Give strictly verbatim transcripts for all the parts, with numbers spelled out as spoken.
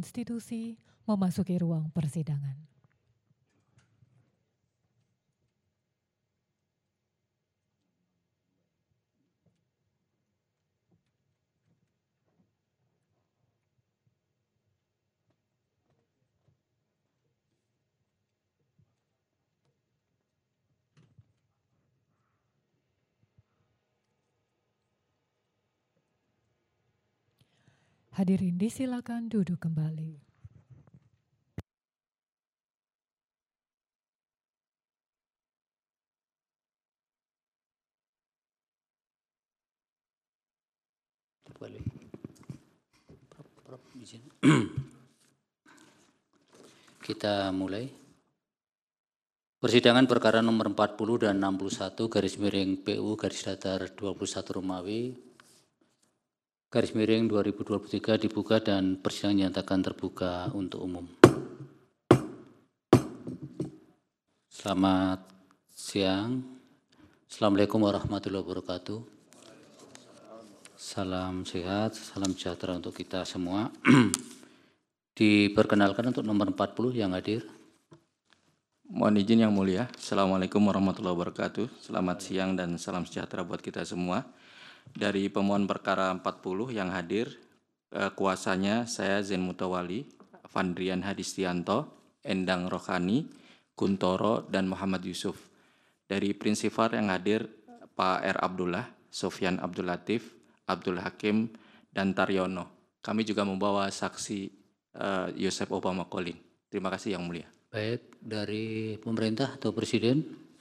Konstitusi memasuki ruang persidangan. Hadirin disilakan duduk kembali. Boleh. Kita mulai. Persidangan perkara nomor empat puluh dan enam puluh satu garis miring P U garis datar dua puluh satu Romawi garis miring dua ribu dua puluh tiga dibuka dan persidangan dinyatakan terbuka untuk umum. Selamat siang. Assalamualaikum warahmatullahi wabarakatuh. Salam sehat, salam sejahtera untuk kita semua. Diperkenalkan untuk nomor empat puluh yang hadir. Mohon izin yang mulia. Assalamualaikum warahmatullahi wabarakatuh. Selamat siang dan salam sejahtera buat kita semua. Dari pemohon perkara empat puluh yang hadir, eh, kuasanya saya Zain Mutawali, Vandrian Hadistianto, Endang Rohani, Kuntoro, dan Muhammad Yusuf. Dari prinsipal yang hadir, Pak R. Abdullah, Sofyan Abdul Latif, Abdul Hakim, dan Taryono. Kami juga membawa saksi uh, Yosep Obama Colin. Terima kasih yang mulia. Baik, dari pemerintah atau presiden.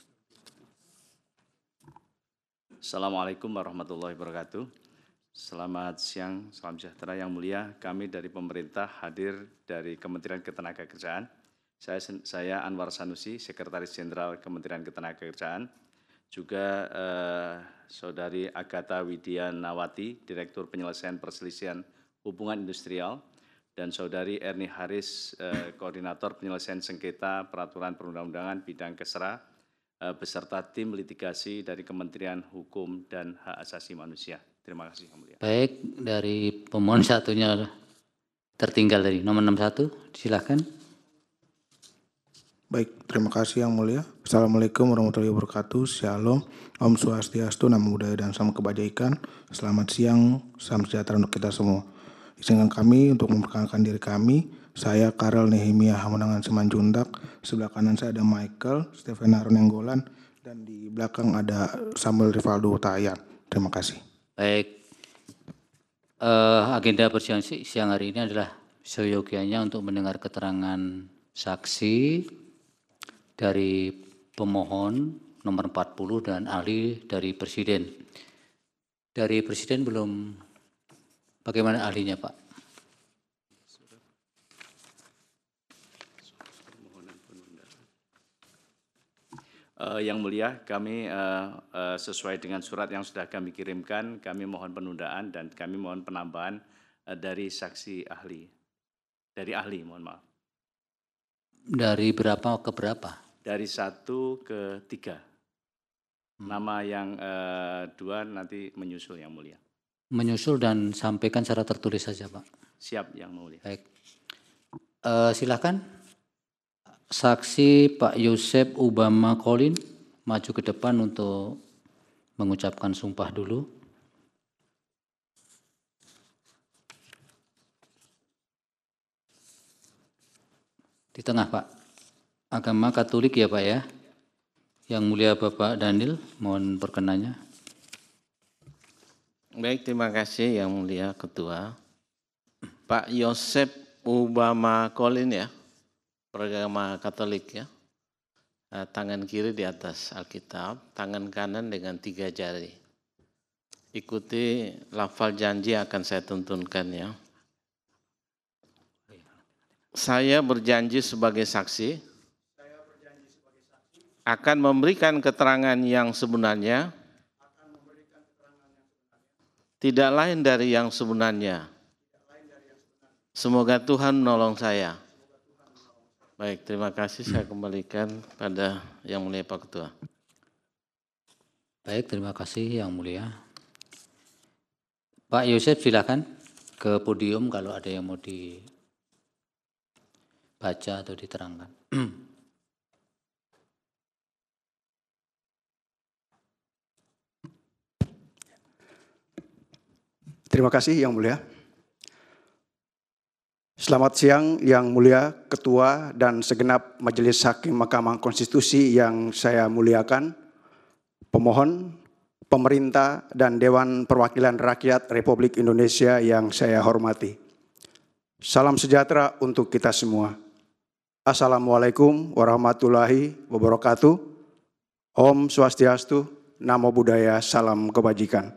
Assalamualaikum warahmatullahi wabarakatuh. Selamat siang, salam sejahtera yang mulia. Kami dari pemerintah hadir dari Kementerian Ketenagakerjaan. Saya, saya Anwar Sanusi, Sekretaris Jenderal Kementerian Ketenagakerjaan. Juga eh, Saudari Agatha Widya Nawati, Direktur Penyelesaian Perselisihan Hubungan Industrial. Dan Saudari Erni Haris, eh, Koordinator Penyelesaian Sengketa Peraturan Perundang-undangan Bidang Kesra, beserta tim litigasi dari Kementerian Hukum dan Hak Asasi Manusia. Terima kasih yang mulia. Baik, dari pemohon satunya tertinggal dari nomor enam puluh satu, silakan. Baik, terima kasih yang mulia. Assalamualaikum warahmatullahi wabarakatuh. Shalom, Om Swastiastu, Namo Buddhaya dan Salam Kebajikan. Selamat siang, salam sejahtera untuk kita semua. Izinkan kami untuk memperkenalkan diri kami. Saya Karel Nehemia Hamonangan Simanjuntak. Sebelah kanan saya ada Michael, Stephen Harun Nenggolan, dan di belakang ada Samuel Rivaldo Tayan. Terima kasih. Baik, uh, agenda persidangan siang hari ini adalah seyogianya untuk mendengar keterangan saksi dari pemohon nomor empat puluh dan ahli dari Presiden. Dari Presiden belum, bagaimana ahlinya Pak? Uh, yang mulia, kami uh, uh, sesuai dengan surat yang sudah kami kirimkan, kami mohon penundaan dan kami mohon penambahan uh, dari saksi ahli. Dari ahli, mohon maaf. Dari berapa ke berapa? Dari satu ke tiga. Hmm. Nama yang uh, dua nanti menyusul yang mulia. Menyusul dan sampaikan secara tertulis saja Pak. Siap yang mulia. Baik, uh, silakan. Saksi Pak Yosep Obama Colin maju ke depan untuk mengucapkan sumpah dulu. Di tengah Pak. Agama Katolik ya Pak ya. Yang mulia Bapak Daniel, mohon perkenannya. Baik, terima kasih yang mulia Ketua. Pak Yosep Obama Colin ya. Beragama Katolik ya, tangan kiri di atas Alkitab, tangan kanan dengan tiga jari. Ikuti lafal janji akan saya tuntunkan ya. Saya berjanji sebagai saksi akan memberikan keterangan yang sebenarnya, tidak lain dari yang sebenarnya. Semoga Tuhan menolong saya. Baik, terima kasih. Saya kembalikan pada Yang Mulia Pak Ketua. Baik, terima kasih Yang Mulia. Pak Yosep silakan ke podium kalau ada yang mau di dibaca atau diterangkan. Terima kasih Yang Mulia. Selamat siang Yang Mulia, Ketua dan segenap Majelis Hakim Mahkamah Konstitusi yang saya muliakan, pemohon, pemerintah, dan Dewan Perwakilan Rakyat Republik Indonesia yang saya hormati. Salam sejahtera untuk kita semua. Assalamualaikum warahmatullahi wabarakatuh. Om Swastiastu, Namo Buddhaya, Salam Kebajikan.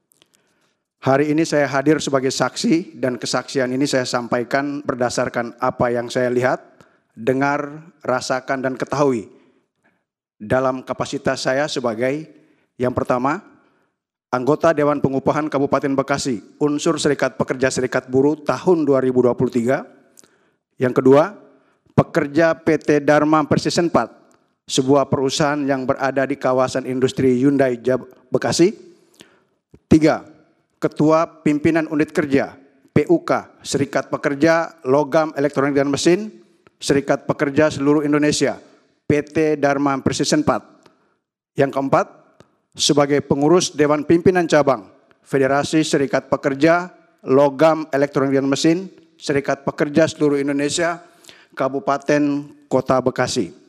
Hari ini saya hadir sebagai saksi dan kesaksian ini saya sampaikan berdasarkan apa yang saya lihat, dengar, rasakan, dan ketahui dalam kapasitas saya sebagai yang pertama, anggota Dewan Pengupahan Kabupaten Bekasi, unsur Serikat Pekerja Serikat Buruh tahun dua ribu dua puluh tiga. Yang kedua, pekerja P T Dharma Precision Part, sebuah perusahaan yang berada di kawasan industri Hyundai Bekasi. Tiga, Ketua Pimpinan Unit Kerja P U K Serikat Pekerja Logam Elektronik dan Mesin Serikat Pekerja Seluruh Indonesia P T Dharma Precision Part. Yang keempat, sebagai pengurus Dewan Pimpinan Cabang Federasi Serikat Pekerja Logam Elektronik dan Mesin Serikat Pekerja Seluruh Indonesia Kabupaten Kota Bekasi.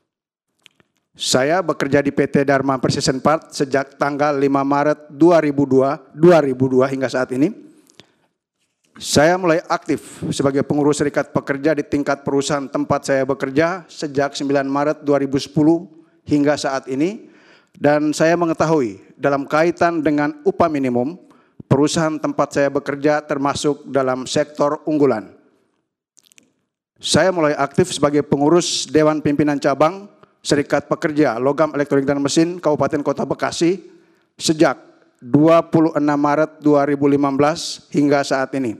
Saya bekerja di P T Dharma Precision Part sejak tanggal lima Maret dua ribu dua hingga saat ini. Saya mulai aktif sebagai pengurus serikat pekerja di tingkat perusahaan tempat saya bekerja sejak sembilan Maret dua ribu sepuluh hingga saat ini. Dan saya mengetahui dalam kaitan dengan upah minimum, perusahaan tempat saya bekerja termasuk dalam sektor unggulan. Saya mulai aktif sebagai pengurus Dewan Pimpinan Cabang Serikat Pekerja Logam Elektronik dan Mesin Kabupaten Kota Bekasi sejak dua puluh enam Maret dua ribu lima belas hingga saat ini.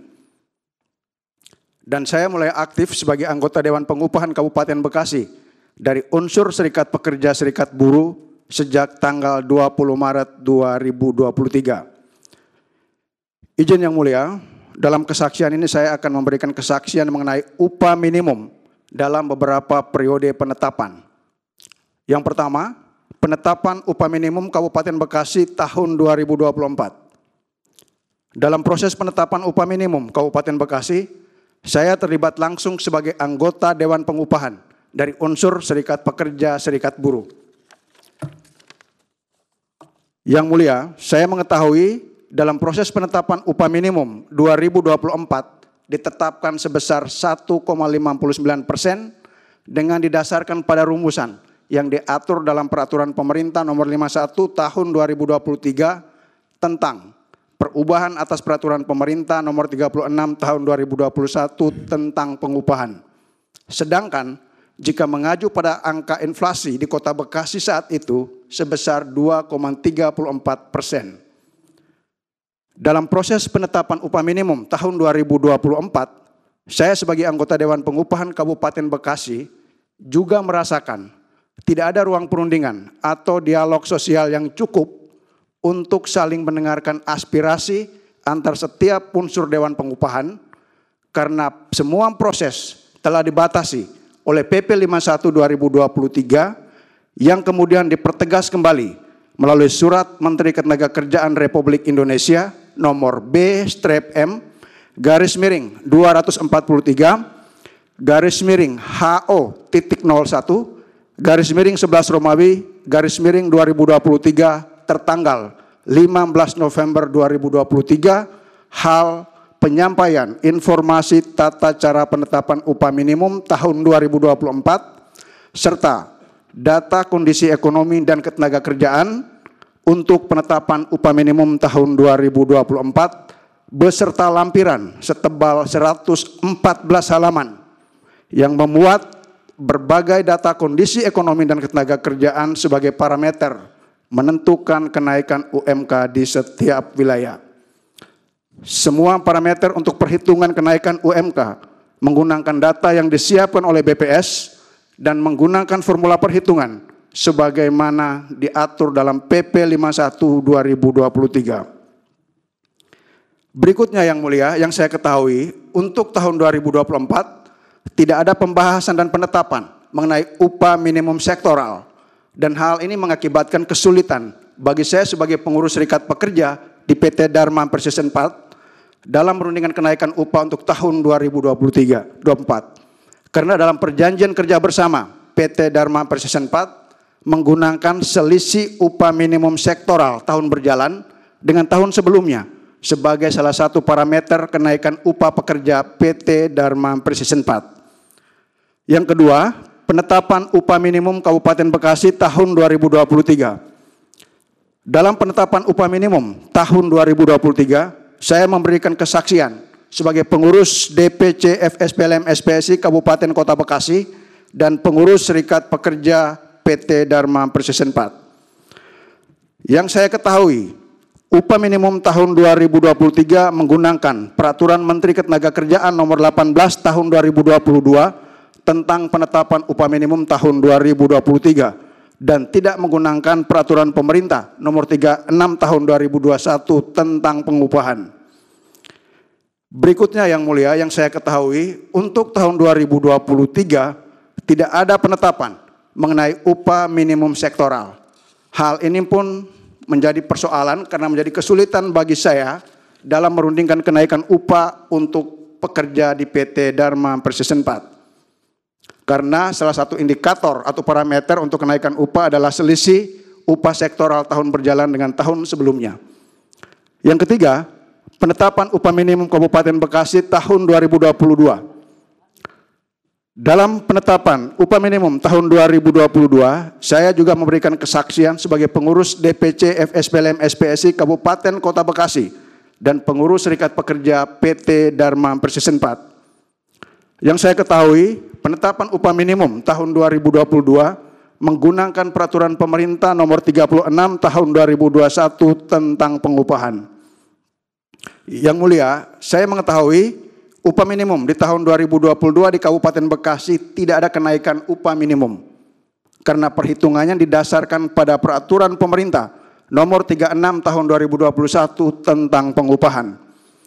Dan saya mulai aktif sebagai anggota Dewan Pengupahan Kabupaten Bekasi dari unsur Serikat Pekerja Serikat Buruh sejak tanggal dua puluh Maret dua ribu dua puluh tiga. Izin Yang Mulia, dalam kesaksian ini saya akan memberikan kesaksian mengenai upah minimum dalam beberapa periode penetapan. Yang pertama, penetapan upah minimum Kabupaten Bekasi tahun dua ribu dua puluh empat. Dalam proses penetapan upah minimum Kabupaten Bekasi, saya terlibat langsung sebagai anggota Dewan Pengupahan dari unsur Serikat Pekerja Serikat Buruh. Yang Mulia, saya mengetahui dalam proses penetapan upah minimum dua ribu dua puluh empat ditetapkan sebesar satu koma lima sembilan persen dengan didasarkan pada rumusan yang diatur dalam Peraturan Pemerintah Nomor lima puluh satu Tahun dua ribu dua puluh tiga tentang perubahan atas Peraturan Pemerintah Nomor tiga puluh enam Tahun dua ribu dua puluh satu tentang pengupahan. Sedangkan jika mengacu pada angka inflasi di Kota Bekasi saat itu sebesar dua koma tiga empat persen. Dalam proses penetapan upah minimum tahun dua ribu dua puluh empat, saya sebagai anggota Dewan Pengupahan Kabupaten Bekasi juga merasakan tidak ada ruang perundingan atau dialog sosial yang cukup untuk saling mendengarkan aspirasi antar setiap unsur Dewan Pengupahan karena semua proses telah dibatasi oleh P P lima puluh satu dua ribu dua puluh tiga yang kemudian dipertegas kembali melalui Surat Menteri Ketenagakerjaan Republik Indonesia nomor B-M garis miring dua ratus empat puluh tiga garis miring H O titik nol satu garis miring sebelas Romawi garis miring dua ribu dua puluh tiga tertanggal lima belas November dua ribu dua puluh tiga hal penyampaian informasi tata cara penetapan upah minimum tahun dua ribu dua puluh empat serta data kondisi ekonomi dan ketenagakerjaan untuk penetapan upah minimum tahun dua ribu dua puluh empat beserta lampiran setebal seratus empat belas halaman yang memuat berbagai data kondisi ekonomi dan ketenagakerjaan sebagai parameter menentukan kenaikan U M K di setiap wilayah. Semua parameter untuk perhitungan kenaikan U M K menggunakan data yang disiapkan oleh B P S dan menggunakan formula perhitungan sebagaimana diatur dalam P P lima puluh satu dua ribu dua puluh tiga. Berikutnya Yang Mulia, yang saya ketahui untuk tahun dua ribu dua puluh empat tidak ada pembahasan dan penetapan mengenai upah minimum sektoral. Dan hal ini mengakibatkan kesulitan bagi saya sebagai pengurus serikat pekerja di P T Dharma Precision Part dalam merundingkan kenaikan upah untuk tahun dua ribu dua puluh tiga dua ribu dua puluh empat. Karena dalam perjanjian kerja bersama P T Dharma Precision Part menggunakan selisih upah minimum sektoral tahun berjalan dengan tahun sebelumnya sebagai salah satu parameter kenaikan upah pekerja P T Dharma Precision Part. Yang kedua, penetapan upah minimum Kabupaten Bekasi tahun dua ribu dua puluh tiga. Dalam penetapan upah minimum tahun dua ribu dua puluh tiga, saya memberikan kesaksian sebagai pengurus D P C F S P L M S P S I Kabupaten Kota Bekasi dan pengurus Serikat Pekerja P T Dharma Precision Part. Yang saya ketahui, upah minimum tahun dua ribu dua puluh tiga menggunakan Peraturan Menteri Ketenagakerjaan Nomor delapan belas Tahun dua ribu dua puluh dua tentang penetapan upah minimum tahun dua ribu dua puluh tiga dan tidak menggunakan Peraturan Pemerintah Nomor tiga puluh enam Tahun dua ribu dua puluh satu tentang pengupahan. Berikutnya yang mulia, yang saya ketahui untuk tahun dua ribu dua puluh tiga tidak ada penetapan mengenai upah minimum sektoral. Hal ini pun menjadi persoalan karena menjadi kesulitan bagi saya dalam merundingkan kenaikan upah untuk pekerja di P T Dharma Precision Part. Karena salah satu indikator atau parameter untuk kenaikan upah adalah selisih upah sektoral tahun berjalan dengan tahun sebelumnya. Yang ketiga, penetapan upah minimum Kabupaten Bekasi tahun dua ribu dua puluh dua. Dalam penetapan upah minimum tahun dua ribu dua puluh dua, saya juga memberikan kesaksian sebagai pengurus D P C F S P L M S P S I Kabupaten Kota Bekasi dan pengurus Serikat Pekerja P T Dharma Precision Part. Yang saya ketahui, penetapan upah minimum tahun dua ribu dua puluh dua menggunakan Peraturan Pemerintah Nomor tiga puluh enam Tahun dua ribu dua puluh satu tentang pengupahan. Yang mulia, saya mengetahui upah minimum di tahun dua ribu dua puluh dua di Kabupaten Bekasi tidak ada kenaikan upah minimum karena perhitungannya didasarkan pada Peraturan Pemerintah Nomor tiga puluh enam Tahun dua ribu dua puluh satu tentang pengupahan.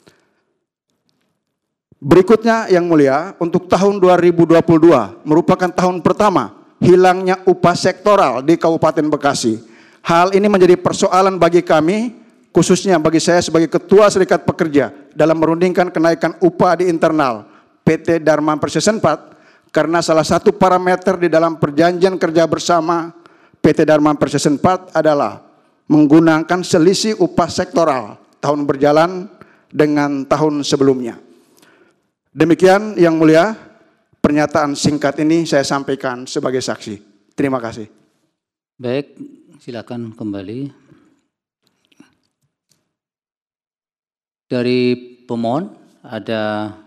Berikutnya yang mulia, untuk tahun dua ribu dua puluh dua merupakan tahun pertama hilangnya upah sektoral di Kabupaten Bekasi. Hal ini menjadi persoalan bagi kami, khususnya bagi saya sebagai Ketua Serikat Pekerja dalam merundingkan kenaikan upah di internal P T Dharma Precision Part karena salah satu parameter di dalam perjanjian kerja bersama P T Dharma Precision Part adalah menggunakan selisih upah sektoral tahun berjalan dengan tahun sebelumnya. Demikian yang mulia, pernyataan singkat ini saya sampaikan sebagai saksi. Terima kasih. Baik, silakan kembali. Dari pemohon ada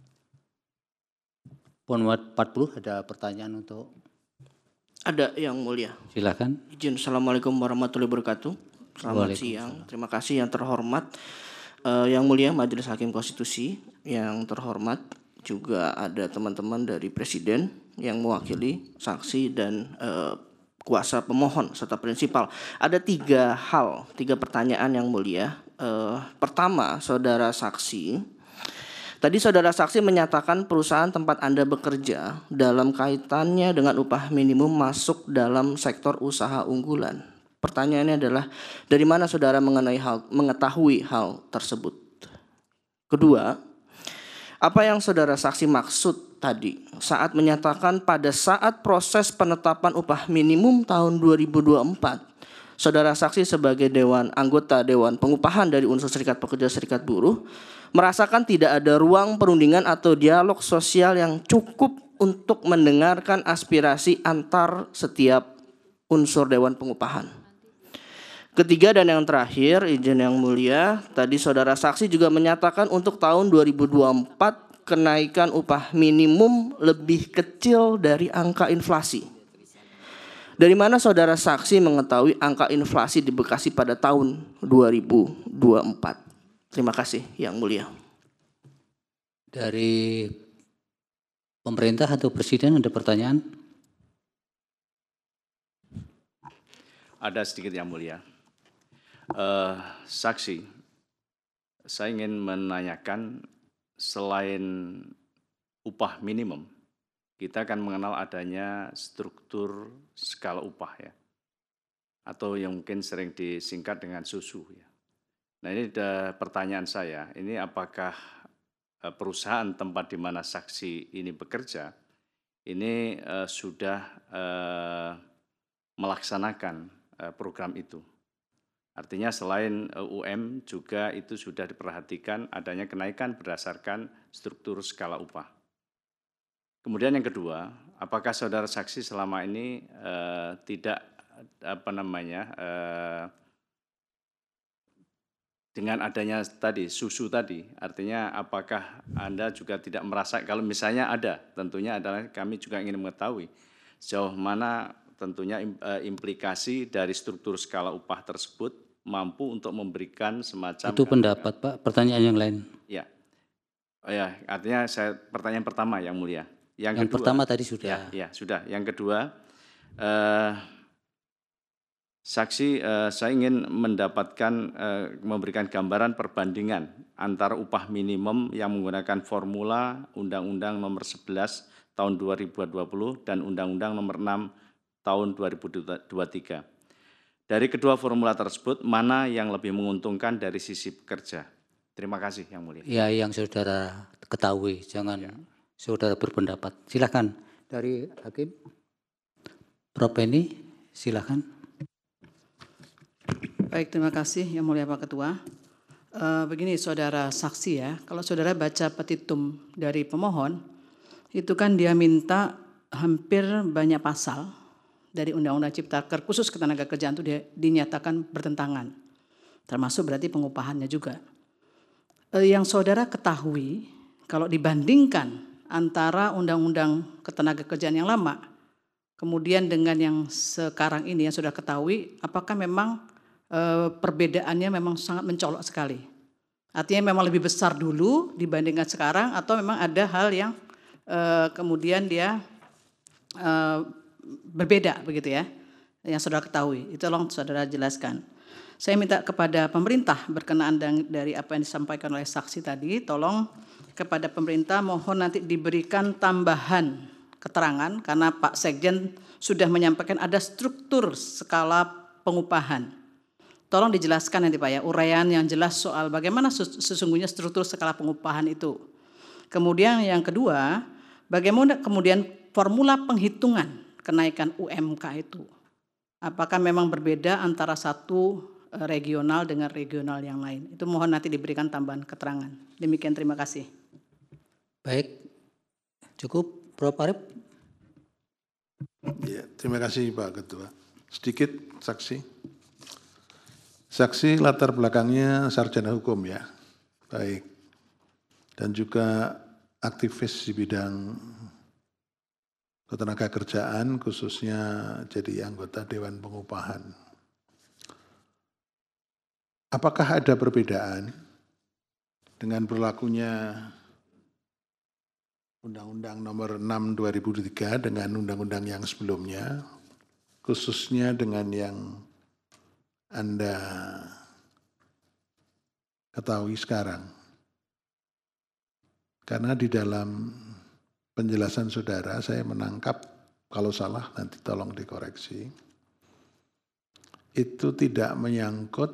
pemohon empat puluh ada pertanyaan untuk. Ada yang mulia. Silakan. Izin, Assalamualaikum warahmatullahi wabarakatuh. Selamat siang. Terima kasih yang terhormat. Uh, yang mulia Majelis Hakim Konstitusi, yang terhormat juga ada teman-teman dari Presiden yang mewakili saksi dan uh, kuasa pemohon serta prinsipal. Ada tiga hal, tiga pertanyaan yang mulia. Uh, pertama, saudara saksi, tadi saudara saksi menyatakan perusahaan tempat Anda bekerja dalam kaitannya dengan upah minimum masuk dalam sektor usaha unggulan. Pertanyaannya adalah, dari mana saudara mengenai hal, mengetahui hal tersebut? Kedua, apa yang saudara saksi maksud tadi saat menyatakan pada saat proses penetapan upah minimum tahun dua ribu dua puluh empat, saudara saksi sebagai dewan anggota Dewan Pengupahan dari unsur Serikat Pekerja Serikat Buruh merasakan tidak ada ruang perundingan atau dialog sosial yang cukup untuk mendengarkan aspirasi antar setiap unsur Dewan Pengupahan. Ketiga dan yang terakhir, izin yang mulia, tadi saudara saksi juga menyatakan untuk tahun dua ribu dua puluh empat kenaikan upah minimum lebih kecil dari angka inflasi. Dari mana saudara saksi mengetahui angka inflasi di Bekasi pada tahun dua ribu dua puluh empat? Terima kasih yang mulia. Dari pemerintah atau presiden ada pertanyaan? Ada sedikit yang mulia. Uh, saksi, saya ingin menanyakan selain upah minimum kita akan mengenal adanya struktur skala upah ya, atau yang mungkin sering disingkat dengan susu ya. Nah ini ada pertanyaan saya, ini apakah perusahaan tempat di mana saksi ini bekerja ini uh, sudah uh, melaksanakan uh, program itu. Artinya selain uh, U M juga itu sudah diperhatikan adanya kenaikan berdasarkan struktur skala upah. Kemudian yang kedua, apakah saudara saksi selama ini uh, tidak apa namanya uh, dengan adanya tadi susu tadi, artinya apakah Anda juga tidak merasa, kalau misalnya ada, tentunya adalah kami juga ingin mengetahui sejauh mana tentunya implikasi dari struktur skala upah tersebut mampu untuk memberikan semacam... Itu pendapat Pak, pertanyaan yang lain. Ya, oh, ya artinya saya pertanyaan pertama yang mulia. Yang, yang kedua, pertama tadi sudah. Ya, ya sudah. Yang kedua, eh, saksi, eh, saya ingin mendapatkan, eh, memberikan gambaran perbandingan antara upah minimum yang menggunakan formula Undang-Undang Nomor sebelas Tahun dua ribu dua puluh dan Undang-Undang Nomor enam Tahun dua ribu dua puluh tiga. Dari kedua formula tersebut, mana yang lebih menguntungkan dari sisi pekerja? Terima kasih Yang Mulia. Ya, yang saudara ketahui, jangan ya. Saudara berpendapat. Silakan dari Hakim. Prof Penny, silakan. Baik, terima kasih Yang Mulia Pak Ketua. E, begini saudara saksi ya, kalau saudara baca petitum dari pemohon, itu kan dia minta hampir banyak pasal dari Undang-Undang Ciptaker khusus ketenagakerjaan itu dia dinyatakan bertentangan. Termasuk berarti pengupahannya juga. E, yang saudara ketahui, kalau dibandingkan antara Undang-Undang Ketenagakerjaan yang lama, kemudian dengan yang sekarang ini yang sudah ketahui, apakah memang e, perbedaannya memang sangat mencolok sekali? Artinya memang lebih besar dulu dibandingkan sekarang, atau memang ada hal yang e, kemudian dia e, berbeda begitu ya, yang saudara ketahui? Itu tolong saudara jelaskan. Saya minta kepada pemerintah berkenaan dari apa yang disampaikan oleh saksi tadi, tolong kepada pemerintah mohon nanti diberikan tambahan keterangan karena Pak Sekjen sudah menyampaikan ada struktur skala pengupahan. Tolong dijelaskan nanti Pak ya, uraian yang jelas soal bagaimana sesungguhnya struktur skala pengupahan itu. Kemudian yang kedua, bagaimana kemudian formula penghitungan kenaikan U M K itu. Apakah memang berbeda antara satu regional dengan regional yang lain? Itu mohon nanti diberikan tambahan keterangan. Demikian, terima kasih. Baik, cukup Prof Arif. Ya, terima kasih Pak Ketua. Sedikit saksi. Saksi latar belakangnya sarjana hukum ya. Baik. Dan juga aktivis di bidang ketenagakerjaan, khususnya jadi anggota Dewan Pengupahan. Apakah ada perbedaan dengan berlakunya Undang-Undang Nomor enam dua ribu tiga dengan undang-undang yang sebelumnya, khususnya dengan yang Anda ketahui sekarang? Karena di dalam penjelasan saudara saya menangkap, kalau salah nanti tolong dikoreksi, itu tidak menyangkut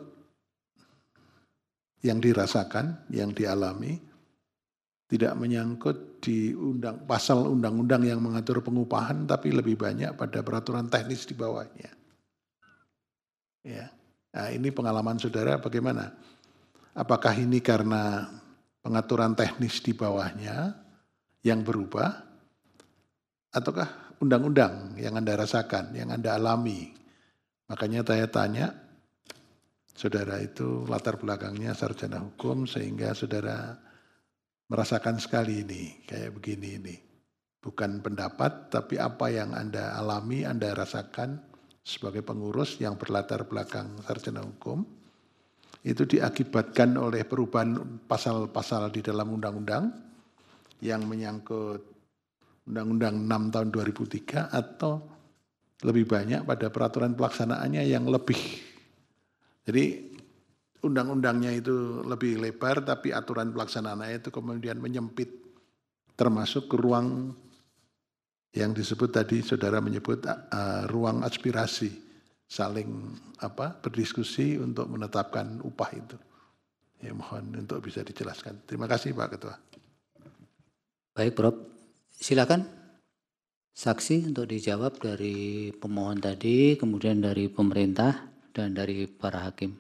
yang dirasakan, yang dialami, tidak menyangkut di undang pasal undang-undang yang mengatur pengupahan, tapi lebih banyak pada peraturan teknis di bawahnya. Ya, nah ini pengalaman saudara bagaimana? Apakah ini karena pengaturan teknis di bawahnya yang berubah, ataukah undang-undang yang Anda rasakan, yang Anda alami? Makanya saya tanya, saudara itu latar belakangnya sarjana hukum, sehingga saudara merasakan sekali ini, kayak begini ini. Bukan pendapat, tapi apa yang Anda alami, Anda rasakan sebagai pengurus yang berlatar belakang sarjana hukum, itu diakibatkan oleh perubahan pasal-pasal di dalam undang-undang yang menyangkut Undang-Undang enam tahun dua ribu tiga, atau lebih banyak pada peraturan pelaksanaannya yang lebih. Jadi undang-undangnya itu lebih lebar, tapi aturan pelaksanaannya itu kemudian menyempit, termasuk ke ruang yang disebut tadi saudara menyebut uh, ruang aspirasi, saling apa berdiskusi untuk menetapkan upah itu. Ya, mohon untuk bisa dijelaskan. Terima kasih Pak Ketua. Baik Prof, silakan saksi untuk dijawab dari pemohon tadi, kemudian dari pemerintah dan dari para hakim.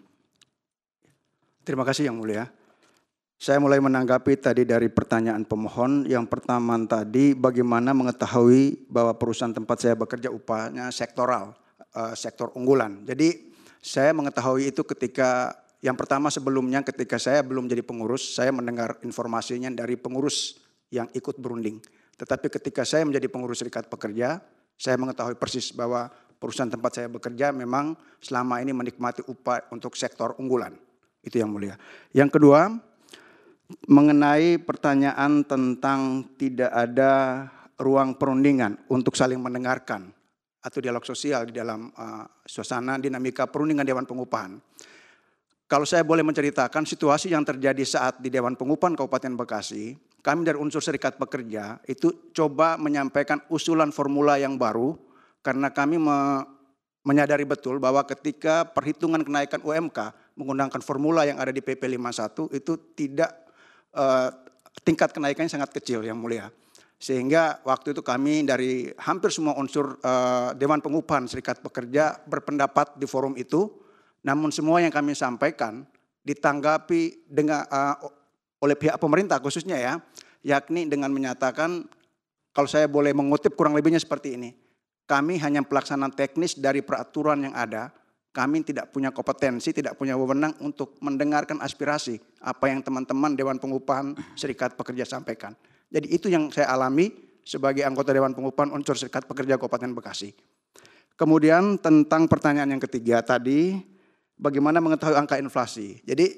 Terima kasih Yang Mulia. Saya mulai menanggapi tadi dari pertanyaan pemohon. Yang pertama tadi, bagaimana mengetahui bahwa perusahaan tempat saya bekerja upahnya sektoral, uh, sektor unggulan. Jadi saya mengetahui itu ketika, yang pertama sebelumnya ketika saya belum jadi pengurus, saya mendengar informasinya dari pengurus yang ikut berunding. Tetapi ketika saya menjadi pengurus serikat pekerja, saya mengetahui persis bahwa perusahaan tempat saya bekerja memang selama ini menikmati upah untuk sektor unggulan. Itu Yang Mulia. Yang kedua, mengenai pertanyaan tentang tidak ada ruang perundingan untuk saling mendengarkan atau dialog sosial di dalam uh, suasana dinamika perundingan Dewan Pengupahan. Kalau saya boleh menceritakan situasi yang terjadi saat di Dewan Pengupahan Kabupaten Bekasi, kami dari unsur serikat pekerja itu coba menyampaikan usulan formula yang baru karena kami me menyadari betul bahwa ketika perhitungan kenaikan U M K menggunakan formula yang ada di P P lima puluh satu itu tidak Uh, tingkat kenaikannya sangat kecil Yang Mulia. Sehingga waktu itu kami dari hampir semua unsur uh, Dewan Pengupahan Serikat Pekerja berpendapat di forum itu, namun semua yang kami sampaikan ditanggapi dengan uh, oleh pihak pemerintah khususnya ya, yakni dengan menyatakan, kalau saya boleh mengutip kurang lebihnya seperti ini, kami hanya pelaksana teknis dari peraturan yang ada. Kami tidak punya kompetensi, tidak punya wewenang untuk mendengarkan aspirasi apa yang teman-teman Dewan Pengupahan Serikat Pekerja sampaikan. Jadi itu yang saya alami sebagai anggota Dewan Pengupahan unsur Serikat Pekerja Kabupaten Bekasi. Kemudian tentang pertanyaan yang ketiga tadi, bagaimana mengetahui angka inflasi. Jadi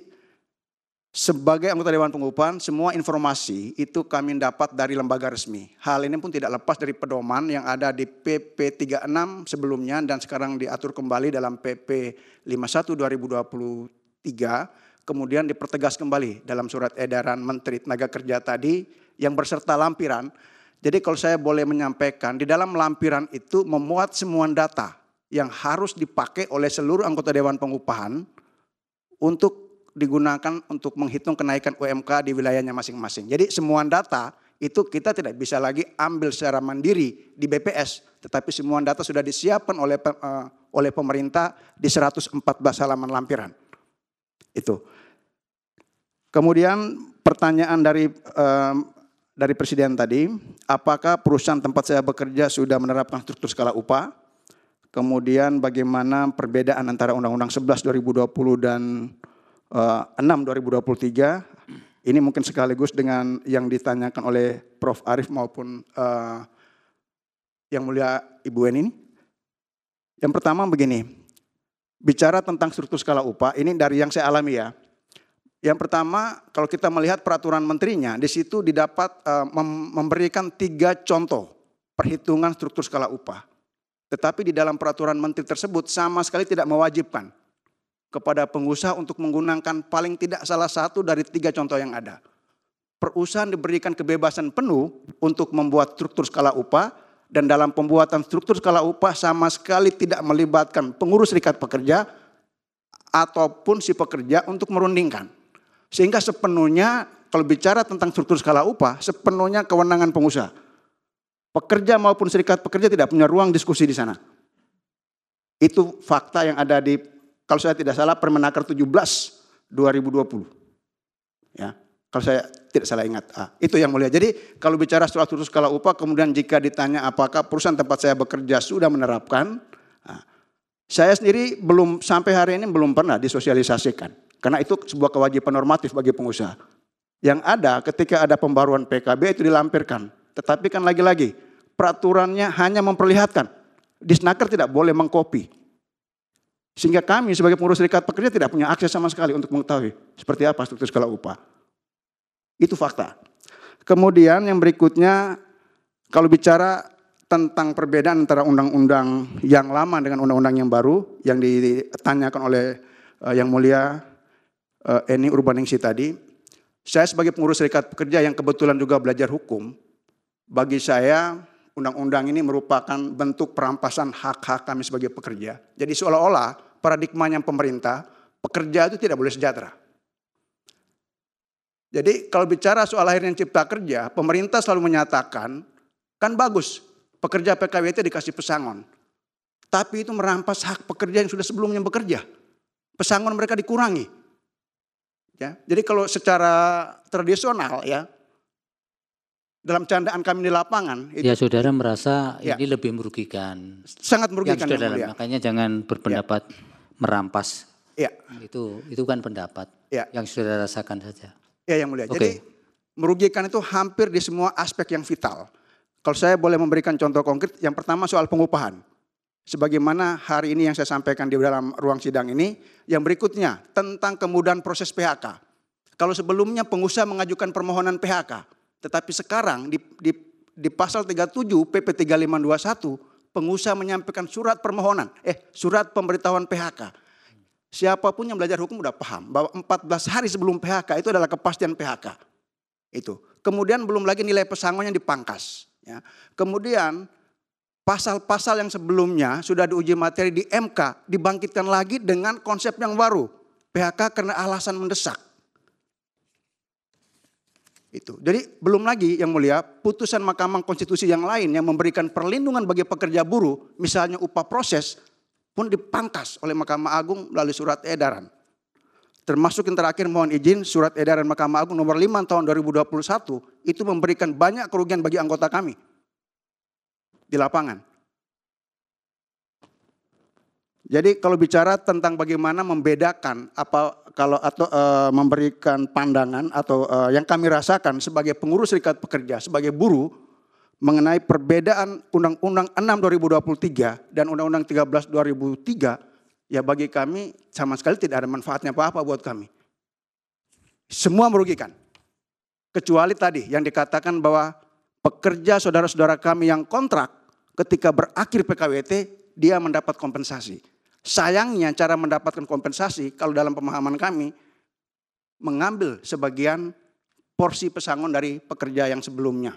sebagai anggota Dewan Pengupahan, semua informasi itu kami dapat dari lembaga resmi. Hal ini pun tidak lepas dari pedoman yang ada di P P tiga puluh enam sebelumnya dan sekarang diatur kembali dalam P P lima puluh satu dua ribu dua puluh tiga, kemudian dipertegas kembali dalam surat edaran Menteri Tenaga Kerja tadi yang berserta lampiran. Jadi kalau saya boleh menyampaikan, di dalam lampiran itu memuat semua data yang harus dipakai oleh seluruh anggota Dewan Pengupahan untuk digunakan untuk menghitung kenaikan U M K di wilayahnya masing-masing. Jadi semua data itu kita tidak bisa lagi ambil secara mandiri di B P S, tetapi semua data sudah disiapkan oleh uh, oleh pemerintah di seratus empat belas halaman lampiran. Itu. Kemudian pertanyaan dari uh, dari Presiden tadi, apakah perusahaan tempat saya bekerja sudah menerapkan struktur skala upah? Kemudian bagaimana perbedaan antara Undang-Undang sebelas dua ribu dua puluh dan Uh, enam dua ribu dua puluh tiga, ini mungkin sekaligus dengan yang ditanyakan oleh Prof Arief maupun uh, Yang Mulia Ibu Weni ini. Yang pertama begini, bicara tentang struktur skala upah, ini dari yang saya alami ya. Yang pertama, kalau kita melihat peraturan menterinya, di situ didapat uh, mem memberikan tiga contoh perhitungan struktur skala upah. Tetapi di dalam peraturan menteri tersebut sama sekali tidak mewajibkan kepada pengusaha untuk menggunakan paling tidak salah satu dari tiga contoh yang ada. Perusahaan diberikan kebebasan penuh untuk membuat struktur skala upah, dan dalam pembuatan struktur skala upah sama sekali tidak melibatkan pengurus serikat pekerja ataupun si pekerja untuk merundingkan. Sehingga sepenuhnya kalau bicara tentang struktur skala upah, sepenuhnya kewenangan pengusaha. Pekerja maupun serikat pekerja tidak punya ruang diskusi di sana. Itu fakta yang ada di, kalau saya tidak salah, Permenaker tujuh belas dua ribu dua puluh. Ya, kalau saya tidak salah ingat. Ah, itu Yang Mulia. Jadi kalau bicara struktur skala upah, kemudian jika ditanya apakah perusahaan tempat saya bekerja sudah menerapkan, ah, saya sendiri belum sampai hari ini belum pernah disosialisasikan. Karena itu sebuah kewajiban normatif bagi pengusaha. Yang ada ketika ada pembaruan P K B itu dilampirkan. Tetapi kan lagi-lagi peraturannya hanya memperlihatkan. Disnaker tidak boleh mengkopi. Sehingga kami sebagai pengurus serikat pekerja tidak punya akses sama sekali untuk mengetahui seperti apa struktur skala upah. Itu fakta. Kemudian yang berikutnya, kalau bicara tentang perbedaan antara undang-undang yang lama dengan undang-undang yang baru, yang ditanyakan oleh uh, Yang Mulia uh, Eni Urbaningsi tadi, saya sebagai pengurus serikat pekerja yang kebetulan juga belajar hukum, bagi saya undang-undang ini merupakan bentuk perampasan hak-hak kami sebagai pekerja. Jadi seolah-olah paradigmanya pemerintah, pekerja itu tidak boleh sejahtera. Jadi kalau bicara soal lahirnya cipta kerja, pemerintah selalu menyatakan, kan bagus, pekerja P K W T dikasih pesangon. Tapi itu merampas hak pekerja yang sudah sebelumnya bekerja. Pesangon mereka dikurangi. Ya, jadi kalau secara tradisional ya, dalam candaan kami di lapangan. Itu, ya saudara merasa ya, ini lebih merugikan. Sangat merugikan. Yang saudara, yang makanya jangan berpendapat ya, merampas. Ya. Itu itu kan pendapat ya, yang saudara rasakan saja. Ya yang mulia. Okay. Jadi merugikan itu hampir di semua aspek yang vital. Kalau saya boleh memberikan contoh konkret, yang pertama soal pengupahan. Sebagaimana hari ini yang saya sampaikan di dalam ruang sidang ini, yang berikutnya tentang kemudahan proses P H K. Kalau sebelumnya pengusaha mengajukan permohonan P H K, tetapi sekarang di, di, di pasal tiga puluh tujuh P P tiga puluh lima dua puluh satu, pengusaha menyampaikan surat permohonan, eh surat pemberitahuan P H K. Siapapun yang belajar hukum sudah paham bahwa empat belas hari sebelum P H K itu adalah kepastian P H K. Itu. Kemudian belum lagi nilai pesangonnya dipangkas. Ya. Kemudian pasal-pasal yang sebelumnya sudah diuji materi di M K dibangkitkan lagi dengan konsep yang baru. P H K karena alasan mendesak. Itu. Jadi belum lagi yang mulia putusan Mahkamah Konstitusi yang lain yang memberikan perlindungan bagi pekerja buruh, misalnya upah proses, pun dipangkas oleh Mahkamah Agung melalui surat edaran. Termasuk yang terakhir mohon izin surat edaran Mahkamah Agung nomor lima tahun dua ribu dua puluh satu itu memberikan banyak kerugian bagi anggota kami di lapangan. Jadi kalau bicara tentang bagaimana membedakan apa kalau atau e, memberikan pandangan atau e, yang kami rasakan sebagai pengurus serikat pekerja, sebagai buruh mengenai perbedaan Undang-Undang enam dua ribu dua puluh tiga dan Undang-Undang tiga belas dua ribu tiga, ya bagi kami sama sekali tidak ada manfaatnya apa-apa buat kami. Semua merugikan. Kecuali tadi yang dikatakan bahwa pekerja saudara-saudara kami yang kontrak ketika berakhir P K W T dia mendapat kompensasi. Sayangnya cara mendapatkan kompensasi kalau dalam pemahaman kami mengambil sebagian porsi pesangon dari pekerja yang sebelumnya.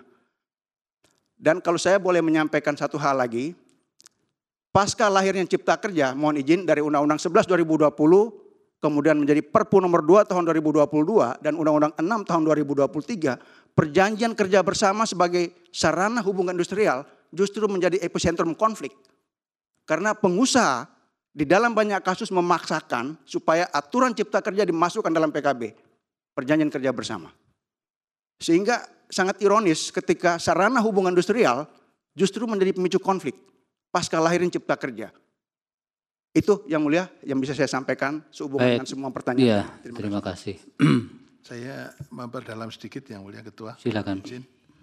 Dan kalau saya boleh menyampaikan satu hal lagi, pasca lahirnya Cipta Kerja, mohon izin dari Undang-Undang sebelas dua ribu dua puluh, kemudian menjadi Perpu nomor dua tahun dua ribu dua puluh dua dan Undang-Undang enam tahun dua ribu dua puluh tiga, perjanjian kerja bersama sebagai sarana hubungan industrial justru menjadi epicentrum konflik. Karena pengusaha di dalam banyak kasus memaksakan supaya aturan Cipta Kerja dimasukkan dalam P K B, perjanjian kerja bersama. Sehingga sangat ironis ketika sarana hubungan industrial justru menjadi pemicu konflik pasca lahirin Cipta Kerja. Itu yang mulia yang bisa saya sampaikan sehubungan Baik. dengan semua pertanyaan. Iya, terima, terima kasih. Saya memperdalam sedikit yang mulia Ketua. Silakan. Izin.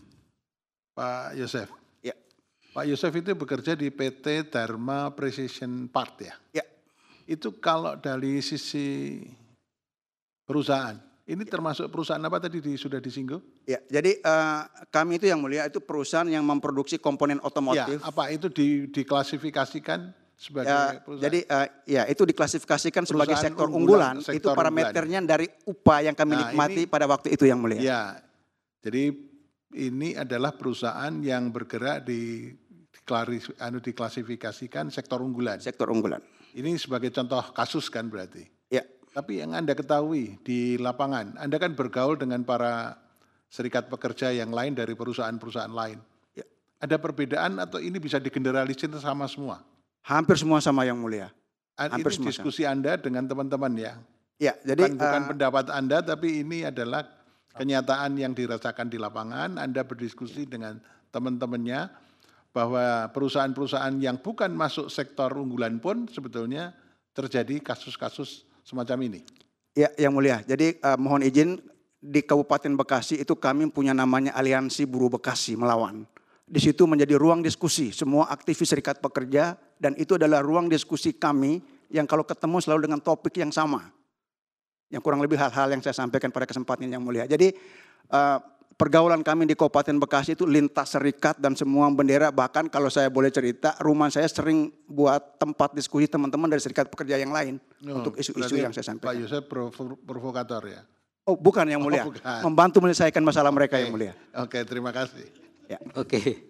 Pak Yosef. Ya. Pak Yosef itu bekerja di P T Dharma Precision Part ya? Ya. Itu kalau dari sisi perusahaan, ini termasuk perusahaan apa tadi di, sudah disinggung? Ya, jadi uh, kami itu yang mulia itu perusahaan yang memproduksi komponen otomotif. Ya, apa itu di, diklasifikasikan sebagai ya, perusahaan? Jadi uh, ya itu diklasifikasikan sebagai Perusahaan sektor unggulan, unggulan, sektor itu parameternya dari upah yang kami Nah, nikmati ini- pada waktu itu yang mulia. Ya, jadi ini adalah perusahaan yang bergerak di diklari- anu, diklasifikasikan sektor unggulan. Sektor unggulan. Ini sebagai contoh kasus kan berarti. Ya. Tapi yang Anda ketahui di lapangan, Anda kan bergaul dengan para serikat pekerja yang lain dari perusahaan-perusahaan lain. Ya. Ada perbedaan atau ini bisa digeneralisir sama semua? Hampir semua sama yang mulia. An- Hampir ini semua diskusi Anda dengan teman-teman ya. Ya, jadi bukan, bukan uh, pendapat Anda, tapi ini adalah kenyataan yang dirasakan di lapangan. Anda berdiskusi dengan teman-temannya bahwa perusahaan-perusahaan yang bukan masuk sektor unggulan pun sebetulnya terjadi kasus-kasus semacam ini. ya yang mulia. Jadi uh, mohon izin di Kabupaten Bekasi itu kami punya namanya Aliansi Buruh Bekasi Melawan. Di situ menjadi ruang diskusi semua aktivis serikat pekerja dan itu adalah ruang diskusi kami yang kalau ketemu selalu dengan topik yang sama. Yang kurang lebih hal-hal yang saya sampaikan pada kesempatan yang mulia. Jadi uh, pergaulan kami di Kabupaten Bekasi itu lintas serikat dan semua bendera. Bahkan kalau saya boleh cerita, rumah saya sering buat tempat diskusi teman-teman dari serikat pekerja yang lain Oh, untuk isu-isu berarti yang saya Pak sampaikan. Yosef provo- provokator ya? Oh bukan yang mulia, Oh, bukan. membantu menyelesaikan masalah mereka Oke. yang mulia. Oke, terima kasih. Ya. Oke,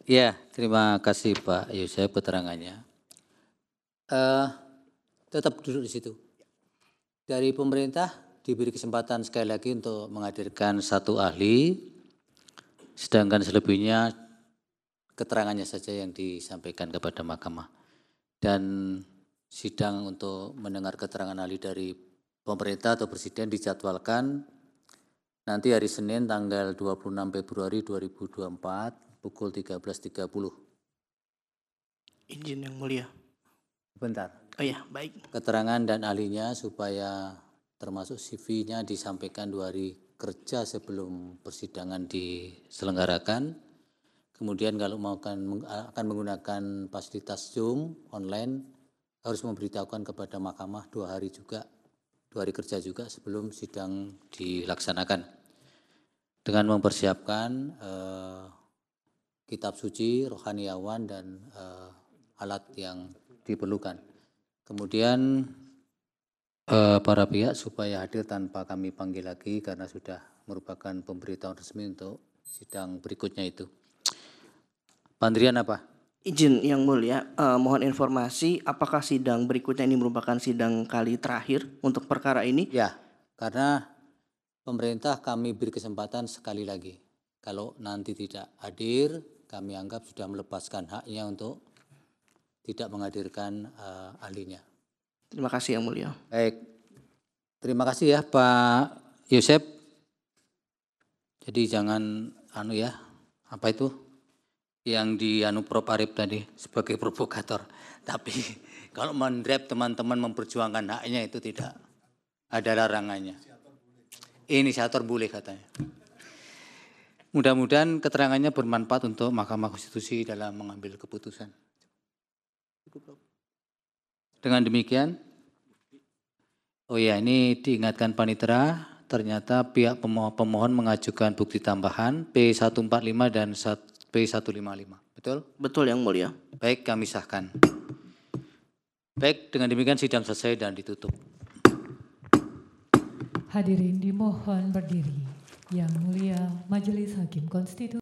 Ya, terima kasih Pak Yosef keterangannya. Uh, tetap duduk di situ. Dari pemerintah diberi kesempatan sekali lagi untuk menghadirkan satu ahli, sedangkan selebihnya keterangannya saja yang disampaikan kepada mahkamah. Dan sidang untuk mendengar keterangan ahli dari pemerintah atau presiden dijadwalkan nanti hari Senin tanggal dua puluh enam Februari dua ribu dua puluh empat pukul tiga belas tiga puluh. Izin yang mulia. Bentar. Oh ya, baik. Keterangan dan ahlinya supaya termasuk C V-nya disampaikan dua hari kerja sebelum persidangan diselenggarakan. Kemudian kalau mau akan, akan menggunakan fasilitas Zoom online harus memberitahukan kepada mahkamah dua hari juga, dua hari kerja juga sebelum sidang dilaksanakan. Dengan mempersiapkan eh, kitab suci, rohaniawan dan eh, alat yang diperlukan. Kemudian eh, para pihak supaya hadir tanpa kami panggil lagi karena sudah merupakan pemberitahuan resmi untuk sidang berikutnya itu. Pandrian apa? Izin yang mulia, eh, mohon informasi apakah sidang berikutnya ini merupakan sidang kali terakhir untuk perkara ini? Ya, karena pemerintah kami beri kesempatan sekali lagi. Kalau nanti tidak hadir, kami anggap sudah melepaskan haknya untuk tidak menghadirkan uh, ahlinya. Terima kasih yang mulia. Baik, terima kasih ya Pak Yosef. Jadi jangan anu ya, apa itu yang di anu Prof Arif tadi sebagai provokator. Tapi kalau mendrep teman-teman memperjuangkan haknya itu tidak ada larangannya. Inisiator boleh katanya. Mudah-mudahan keterangannya bermanfaat untuk Mahkamah Konstitusi dalam mengambil keputusan. Dengan demikian, oh ya ini diingatkan panitera, ternyata pihak pemohon, pemohon mengajukan bukti tambahan P seratus empat puluh lima dan P seratus lima puluh lima. Betul? Betul yang mulia. Baik, kami sahkan. Baik, dengan demikian sidang selesai dan ditutup. Hadirin dimohon berdiri. Yang mulia Majelis Hakim Konstitusi.